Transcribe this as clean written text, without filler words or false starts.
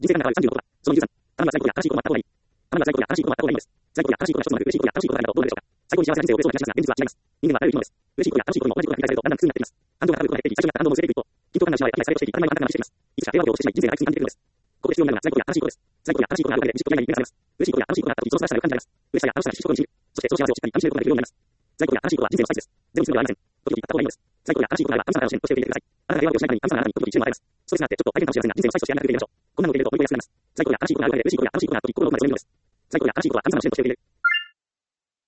人生観が変わる36は、その23、たまには最高や新しいことを学った方がいい。たまには最高や新しいことを学った方がいいのです。最高や新しいことが一つもなく、嬉しいことや新しいことがあるとどうなるでしょうか。最高に幸せな人生を送れそうな気がしますが、現実は違います。人間はあらゆる生き物です。嬉しいことや新しいことにも同じことが繰り返されるとだんだん苦痛になってきます。感情が高くなっていき、最初になった感動も薄れていく一方、緊張感が失われ、愛されをしていき、当たり前の簡単な話をしています。いつしか平和をしてしまい、人生が退屈に感じてくるのです。ここで必要なのは最高や新しいことです。最高や新しいことがあるおかげで、嬉しいことや何に変化されます。嬉しいことや新しいことがあった時、その素晴らしさが感じられます。嬉しさや楽しさが必死こにしみる。そして、その幸せをしっかり噛み締めることができるようになります。最高や新しいことは人生のスパイスです。全部全てはありません。時々言った方がいいのです。最高や新しいことがあれば、神様から教えておいてください。あなたが平和をしない限り、神様があなたに時々一瞬も与えます。ストレスがあって、ちょっと相手のかもしれませんが、人生のスパイスとしてあなたが受け入れましょう。こんなのを受け入れると思い込みやすくなります。最高や新しいことがあるおかげで、嬉しいことや新しいことがあった時、心の動きが強めるのです。最高や新しいことは神様の教えとしておいている。